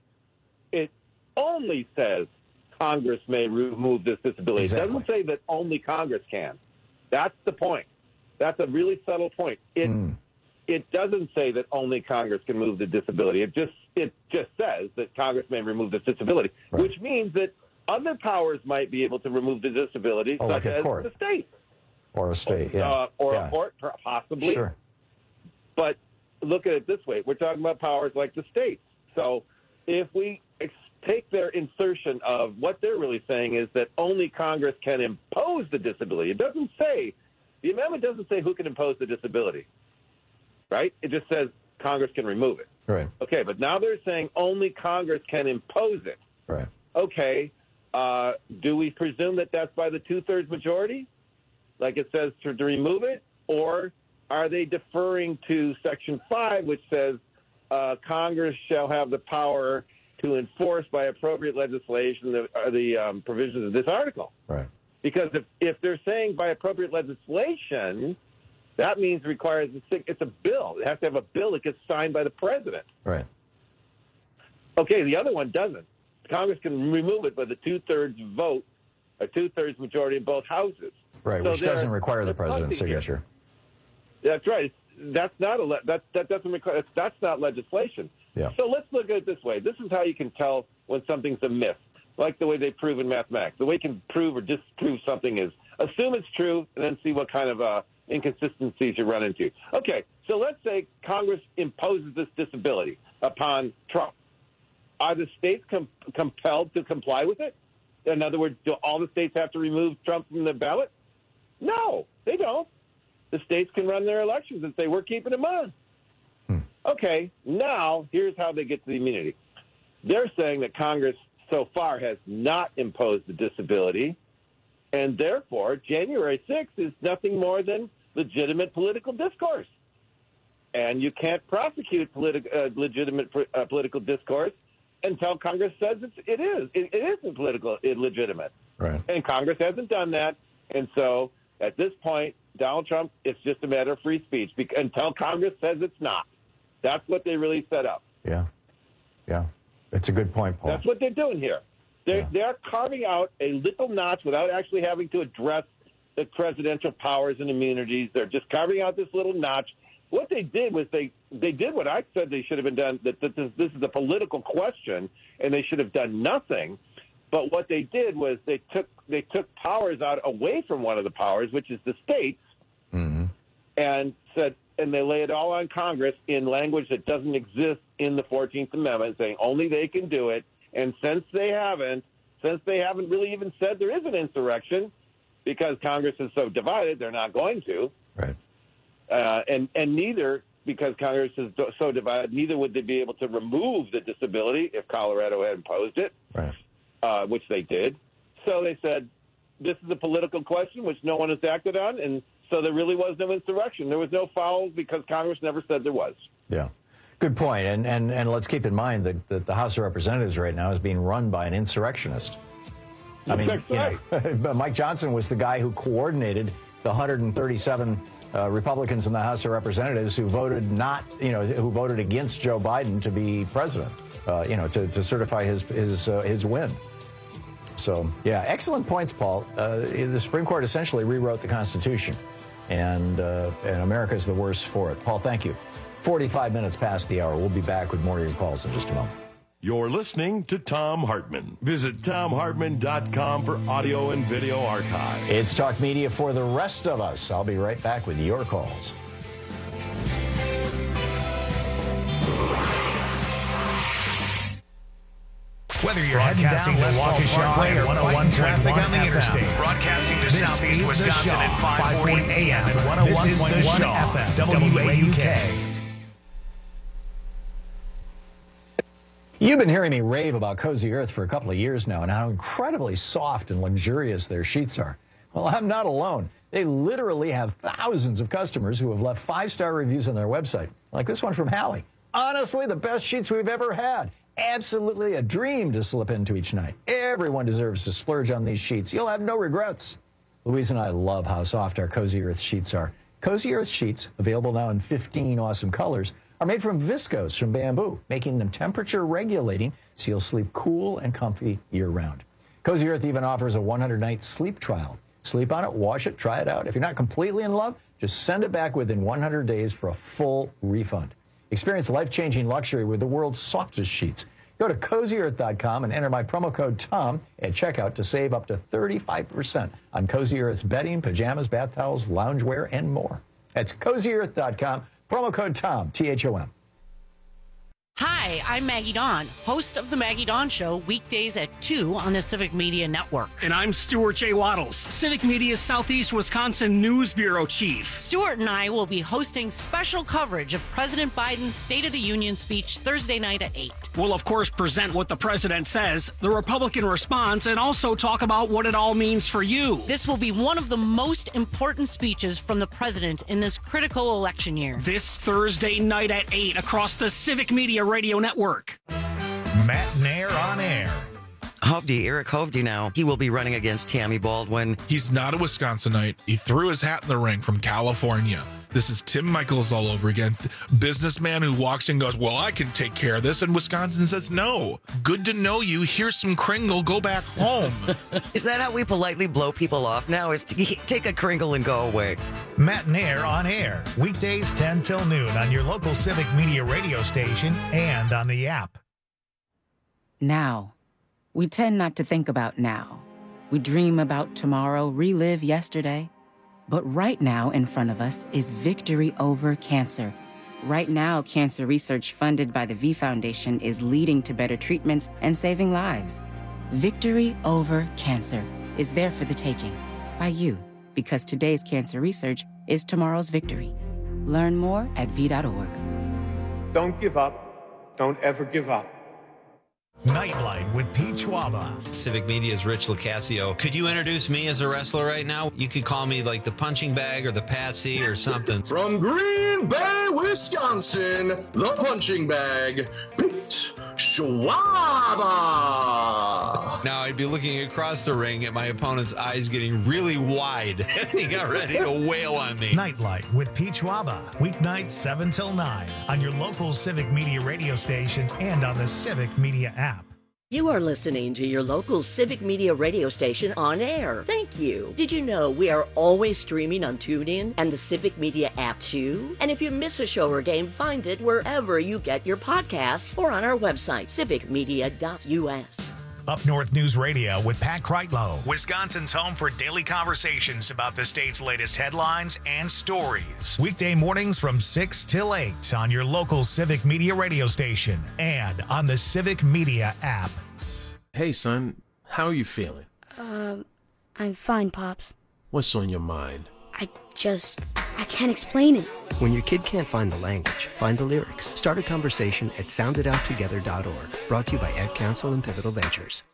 only says Congress may remove this disability. Exactly. It doesn't say that only Congress can. That's the point. That's a really subtle point. It doesn't say that only Congress can remove the disability. It just says that Congress may remove this disability, which means that other powers might be able to remove the disability, such as the state. Or a state, or a court, possibly. Sure. But look at it this way. We're talking about powers like the states. So if we take their insertion of what they're really saying is that only Congress can impose the disability. It doesn't say, the amendment doesn't say who can impose the disability, right? It just says Congress can remove it. Right. Okay, but now they're saying only Congress can impose it. Right. Okay, do we presume that that's by the two-thirds majority, like it says to remove it, or are they deferring to Section 5, which says Congress shall have the power to enforce by appropriate legislation the provisions of this article? Right. Because if they're saying by appropriate legislation, that means it's a bill. It has to have a bill that gets signed by the president. Right. Okay, the other one doesn't. Congress can remove it by the two-thirds vote, a two-thirds majority in both houses. Right, which doesn't require the president's signature. That's right. That's not that doesn't require. That's not legislation. Yeah. So let's look at it this way. This is how you can tell when something's a myth, like the way they prove in mathematics. The way you can prove or disprove something is assume it's true and then see what kind of inconsistencies you run into. Okay, so let's say Congress imposes this disability upon Trump. Are the states compelled to comply with it? In other words, do all the states have to remove Trump from the ballot? No, they don't. The states can run their elections and say, we're keeping him on. Okay, now here's how they get to the immunity. They're saying that Congress so far has not imposed the disability, and therefore January 6th is nothing more than legitimate political discourse. And you can't prosecute legitimate political discourse until Congress says it is. It isn't political illegitimate. Right. And Congress hasn't done that. And so at this point, Donald Trump, it's just a matter of free speech until Congress says it's not. That's what they really set up. Yeah. It's a good point, Paul. That's what they're doing here. They're carving out a little notch without actually having to address the presidential powers and immunities. They're just carving out this little notch. What they did was they did what I said they should have been done, that this is a political question, and they should have done nothing. But what they did was they took powers away from one of the powers, which is the states, and said, and they lay it all on Congress in language that doesn't exist in the 14th Amendment, saying only they can do it. And since they haven't really even said there is an insurrection, because Congress is so divided, they're not going to. Right. And neither, because Congress is so divided, neither would they be able to remove the disability if Colorado had imposed it, right. Which they did. So they said, this is a political question which no one has acted on, and so there really was no insurrection. There was no foul because Congress never said there was. Yeah. Good point. And let's keep in mind that the House of Representatives right now is being run by an insurrectionist. I mean, Mike Johnson was the guy who coordinated the 137 Republicans in the House of Representatives who voted who voted against Joe Biden to be president, to certify his win. So, yeah, excellent points, Paul. The Supreme Court essentially rewrote the Constitution, and America's the worse for it. Paul, thank you. 45 minutes past the hour. We'll be back with more of your calls in just a moment. You're listening to Thom Hartmann. Visit ThomHartmann.com for audio and video archive. It's Talk Media for the rest of us. I'll be right back with your calls. Whether you're broadcasting to Waukesha or 101 traffic on the interstate, broadcasting to Southeast Wisconsin at 540 AM and 101.1 FM, WAUK. You've been hearing me rave about Cozy Earth for a couple of years now and how incredibly soft and luxurious their sheets are. Well, I'm not alone. They literally have thousands of customers who have left 5-star reviews on their website, like this one from Hallie. Honestly, the best sheets we've ever had. Absolutely a dream to slip into each night. Everyone deserves to splurge on these sheets. You'll have no regrets. Louise and I love how soft our Cozy Earth sheets are. Cozy Earth sheets, available now in 15 awesome colors, are made from viscose from bamboo, making them temperature regulating so you'll sleep cool and comfy year-round. Cozy Earth even offers a 100-night sleep trial. Sleep on it, wash it, try it out. If you're not completely in love, just send it back within 100 days for a full refund. Experience life-changing luxury with the world's softest sheets. Go to CozyEarth.com and enter my promo code TOM at checkout to save up to 35% on Cozy Earth's bedding, pajamas, bath towels, loungewear, and more. That's CozyEarth.com. Promo code TOM, T-H-O-M. Hi, I'm Maggie Dawn, host of The Maggie Dawn Show, weekdays at 2 on the Civic Media Network. And I'm Stuart J. Waddles, Civic Media's Southeast Wisconsin News Bureau Chief. Stuart and I will be hosting special coverage of President Biden's State of the Union speech Thursday night at 8. We'll, of course, present what the president says, the Republican response, and also talk about what it all means for you. This will be one of the most important speeches from the president in this critical election year. This Thursday night at 8 across the Civic Media Radio Network. Matt Nair on air. Hovde, Eric Hovde now. He will be running against Tammy Baldwin. He's not a Wisconsinite. He threw his hat in the ring from California. This is Tim Michaels all over again. Businessman who walks in and goes, well, I can take care of this. And Wisconsin says, no. Good to know you. Here's some Kringle. Go back home. Is that how we politely blow people off now? Is to take a Kringle and go away? Matt Nair on air. Weekdays 10 till noon on your local Civic Media radio station and on the app. Now. We tend not to think about now. We dream about tomorrow, relive yesterday. But right now in front of us is victory over cancer. Right now, cancer research funded by the V Foundation is leading to better treatments and saving lives. Victory over cancer is there for the taking by you, because today's cancer research is tomorrow's victory. Learn more at v.org. Don't give up. Don't ever give up. Nightlight with Pete Schwaba. Civic Media's Rich Locascio. Could you introduce me as a wrestler right now? You could call me like the punching bag or the patsy or something. From Green Bay, Wisconsin, the punching bag, Pete Schwab. Now I'd be looking across the ring at my opponent's eyes getting really wide as he got ready to wail on me. Nightlight with Pete Schwaba. Weeknights 7 till 9 on your local Civic Media radio station and on the Civic Media app. You are listening to your local Civic Media radio station on air. Thank you. Did you know we are always streaming on TuneIn and the Civic Media app too? And if you miss a show or game, find it wherever you get your podcasts or on our website, civicmedia.us. Up North News Radio with Pat Kreitlow, Wisconsin's home for daily conversations about the state's latest headlines and stories. Weekday mornings from 6 till 8 on your local Civic Media radio station and on the Civic Media app. Hey, son, how are you feeling? I'm fine, Pops. What's on your mind? I can't explain it. When your kid can't find the language, find the lyrics. Start a conversation at soundedouttogether.org. Brought to you by Ed Council and Pivotal Ventures.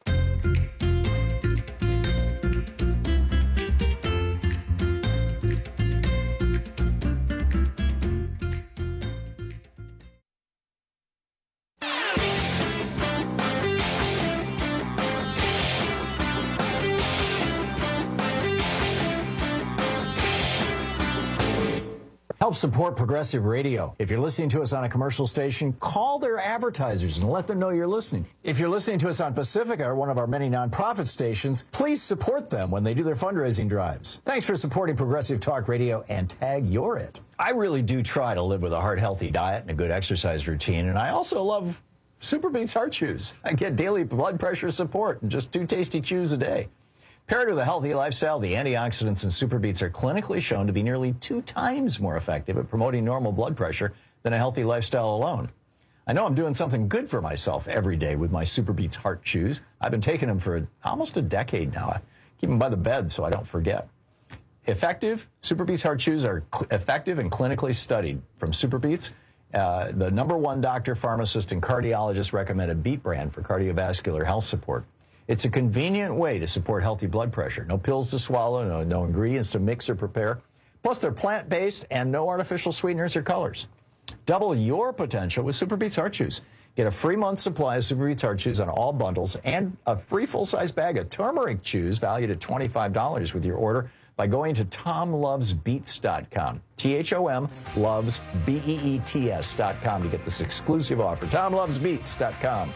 Help support Progressive Radio. If you're listening to us on a commercial station, call their advertisers and let them know you're listening. If you're listening to us on Pacifica or one of our many nonprofit stations, please support them when they do their fundraising drives. Thanks for supporting Progressive Talk Radio and tag You're It. I really do try to live with a heart-healthy diet and a good exercise routine, and I also love Super Beets Heart Chews. I get daily blood pressure support and just 2 tasty chews a day. Paired with a healthy lifestyle, the antioxidants in Super Beets are clinically shown to be nearly 2 times more effective at promoting normal blood pressure than a healthy lifestyle alone. I know I'm doing something good for myself every day with my Super Beets Heart Chews. I've been taking them for almost a decade now. I keep them by the bed so I don't forget. Effective, Super Beets Heart Chews are effective and clinically studied. From Super Beets, the #1 doctor, pharmacist, and cardiologist recommended Beet brand for cardiovascular health support. It's a convenient way to support healthy blood pressure. No pills to swallow, no ingredients to mix or prepare. Plus, they're plant-based and no artificial sweeteners or colors. Double your potential with Super Beets Heart Chews. Get a free month supply of Super Beets Heart Chews on all bundles and a free full-size bag of turmeric chews valued at $25 with your order by going to TomLovesBeets.com. THOM loves BEETS.com to get this exclusive offer. TomLovesBeets.com.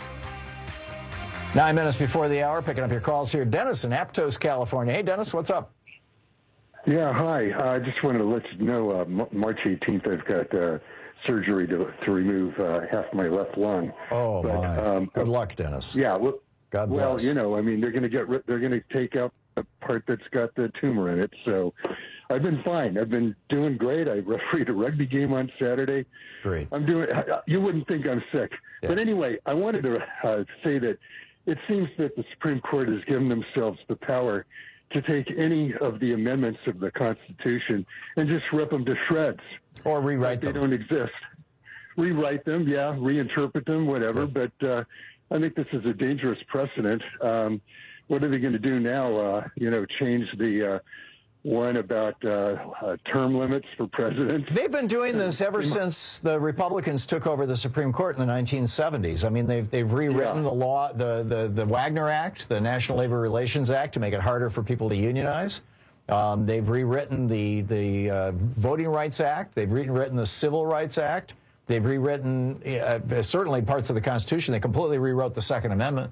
9 minutes before the hour, picking up your calls here. Dennis in Aptos, California. Hey, Dennis, what's up? Yeah, hi. I just wanted to let you know, March 18th, I've got surgery to remove half my left lung. Oh, my. Good luck, Dennis. Yeah. Well, God bless. Well, you know, I mean, they're going to take out the part that's got the tumor in it. So I've been fine. I've been doing great. I refereed a rugby game on Saturday. Great. You wouldn't think I'm sick. Yeah. But anyway, I wanted to say that it seems that the Supreme Court has given themselves the power to take any of the amendments of the Constitution and just rip them to shreds. Or rewrite them. They don't exist. Rewrite them, yeah, reinterpret them, whatever. Yeah. But I think this is a dangerous precedent. What are they going to do now? Change the one about term limits for presidents? They've been doing this ever since the Republicans took over the Supreme Court in the 1970s. I mean, they've rewritten the law, the Wagner Act, the National Labor Relations Act, to make it harder for people to unionize. They've rewritten the Voting Rights Act. They've rewritten the Civil Rights Act. They've rewritten certainly parts of the Constitution. They completely rewrote the Second Amendment.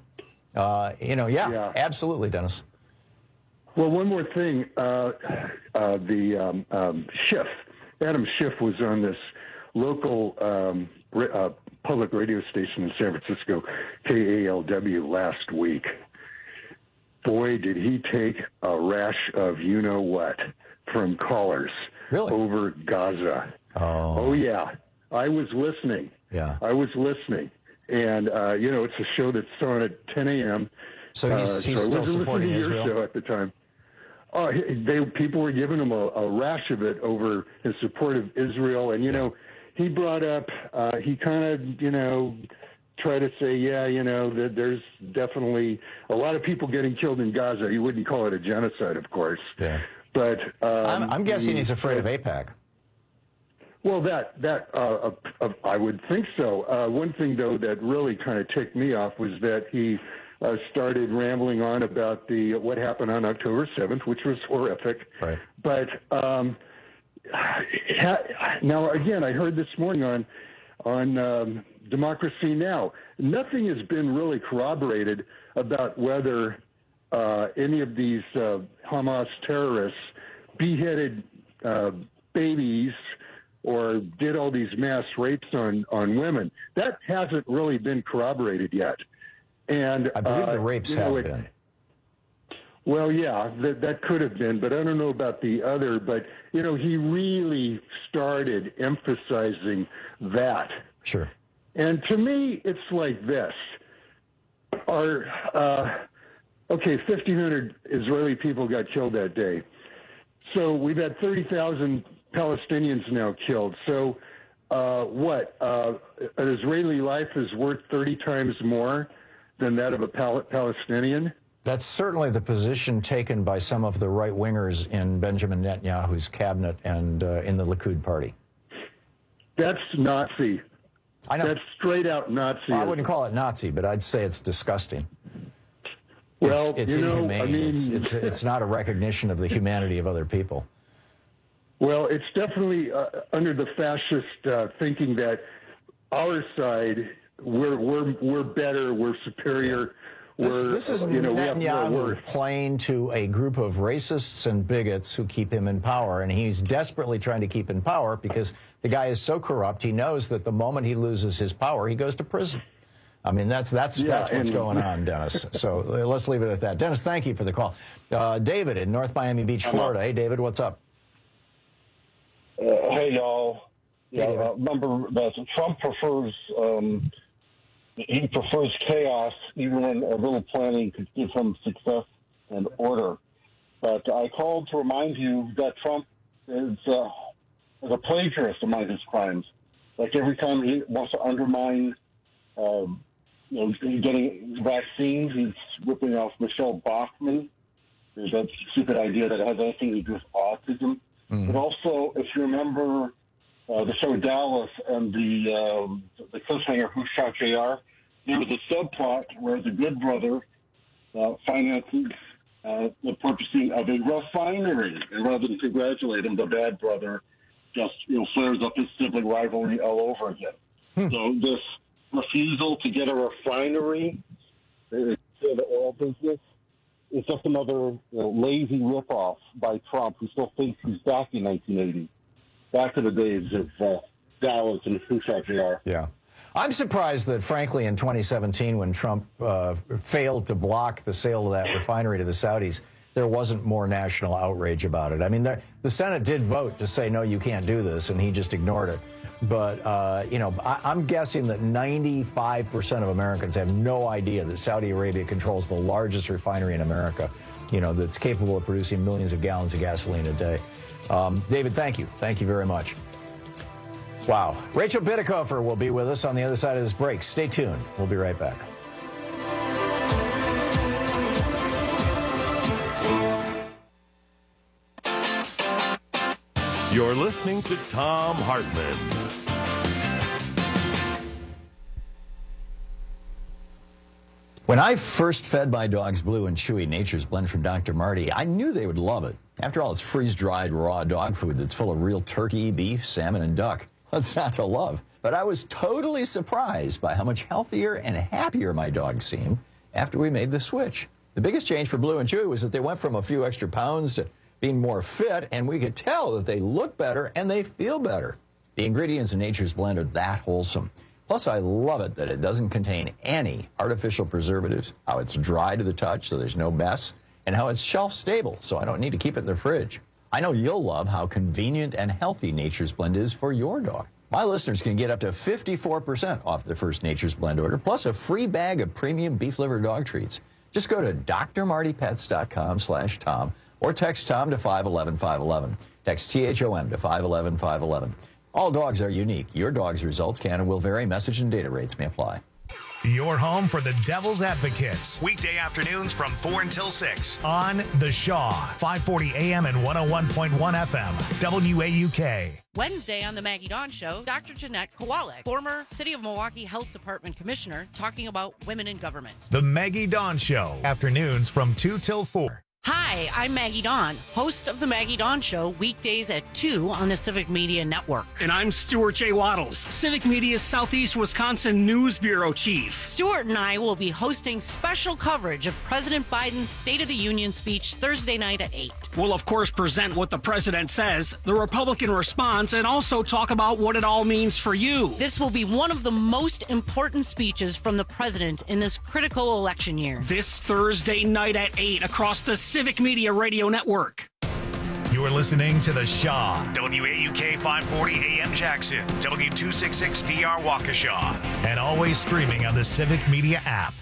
Absolutely, Dennis. Well, one more thing. Schiff, Adam Schiff, was on this local public radio station in San Francisco, KALW, last week. Boy, did he take a rash of you-know-what from callers over Gaza. Oh, yeah. I was listening. Yeah. I was listening. And, it's a show that's on at 10 a.m. So he's still supporting Israel? Show at the time. People were giving him a rash of it over his support of Israel. And, he brought up, he kind of, try to say, that there's definitely a lot of people getting killed in Gaza. You wouldn't call it a genocide, of course. Yeah. But I'm guessing he's afraid of AIPAC. Well, I would think so. One thing, though, that really kind of ticked me off was that he started rambling on about what happened on October 7th, which was horrific. Right. But now, again, I heard this morning on Democracy Now! Nothing has been really corroborated about whether any of these Hamas terrorists beheaded babies or did all these mass rapes on women. That hasn't really been corroborated yet. And I believe the rapes have been. Well, yeah, that could have been, but I don't know about the other. But, he really started emphasizing that. Sure. And to me, it's like this. 1,500 Israeli people got killed that day. So we've had 30,000 Palestinians now killed. So an Israeli life is worth 30 times more than that of a Palestinian? That's certainly the position taken by some of the right-wingers in Benjamin Netanyahu's cabinet and in the Likud party. That's Nazi. I know. That's straight-out Nazi. Well, I wouldn't call it Nazi, but I'd say it's disgusting. Well, it's inhumane. It's not a recognition of the humanity of other people. Well, it's definitely under the fascist thinking that our side, we're better, we're superior. This is Netanyahu playing to a group of racists and bigots who keep him in power, and he's desperately trying to keep in power because the guy is so corrupt. He knows that the moment he loses his power, he goes to prison. I mean, that's what's going on, Dennis. So let's leave it at that. Dennis, thank you for the call. David in North Miami Beach, Florida. Hey, David, what's up? Hey, y'all. Remember that Trump prefers chaos, even when a little planning could give him success and order. But I called to remind you that Trump is a plagiarist among his crimes. Like every time he wants to undermine, getting vaccines, he's ripping off Michelle Bachmann. There's that stupid idea that it has anything to do with autism. Mm-hmm. But also, if you remember the show Dallas and the cliffhanger Who Shot JR, there was a subplot where the good brother finances the purchasing of a refinery, and rather than congratulate him, the bad brother just flares up his sibling rivalry all over again. So this refusal to get a refinery to the oil business is just another lazy ripoff by Trump, who still thinks he's back in 1980, back to the days of Dallas and Who Shot JR. Yeah. I'm surprised that, frankly, in 2017, when Trump failed to block the sale of that refinery to the Saudis, there wasn't more national outrage about it. I mean, the Senate did vote to say, no, you can't do this, and he just ignored it. But, I'm guessing that 95% of Americans have no idea that Saudi Arabia controls the largest refinery in America, that's capable of producing millions of gallons of gasoline a day. David, thank you. Thank you very much. Wow. Rachel Bitecofer will be with us on the other side of this break. Stay tuned. We'll be right back. You're listening to Thom Hartmann. When I first fed my dogs Blue and Chewy Nature's Blend from Dr. Marty, I knew they would love it. After all, it's freeze-dried raw dog food that's full of real turkey, beef, salmon, and duck. What's not to love? But I was totally surprised by how much healthier and happier my dogs seemed after we made the switch. The biggest change for Blue and Chewy was that they went from a few extra pounds to being more fit, and we could tell that they look better and they feel better. The ingredients in Nature's Blend are that wholesome. Plus, I love it that it doesn't contain any artificial preservatives, how it's dry to the touch so there's no mess, and how it's shelf stable so I don't need to keep it in the fridge. I know you'll love how convenient and healthy Nature's Blend is for your dog. My listeners can get up to 54% off their first Nature's Blend order, plus a free bag of premium beef liver dog treats. Just go to drmartypets.com/Tom or text Tom to 511-511. Text THOM to 511-511. All dogs are unique. Your dog's results can and will vary. Message and data rates may apply. Your home for the Devil's Advocates. Weekday afternoons from 4 until 6 on The Shaw, 540 AM and 101.1 FM, WAUK. Wednesday on the Maggie Dawn Show, Dr. Jeanette Kowalik, former City of Milwaukee Health Department Commissioner, talking about women in government. The Maggie Dawn Show, afternoons from 2 till 4. Hi, I'm Maggie Dawn, host of the Maggie Dawn Show, weekdays at 2 on the Civic Media Network. And I'm Stuart J. Waddles, Civic Media's Southeast Wisconsin News Bureau Chief. Stuart and I will be hosting special coverage of President Biden's State of the Union speech Thursday night at 8. We'll, of course, present what the president says, the Republican response, and also talk about what it all means for you. This will be one of the most important speeches from the president in this critical election year. This Thursday night at 8 across the Civic Media Radio Network. You're listening to The Shaw, WAUK 540 AM Jackson, W266DR Waukesha, and always streaming on the Civic Media app.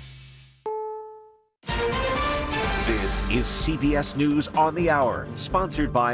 This is CBS News on the Hour, sponsored by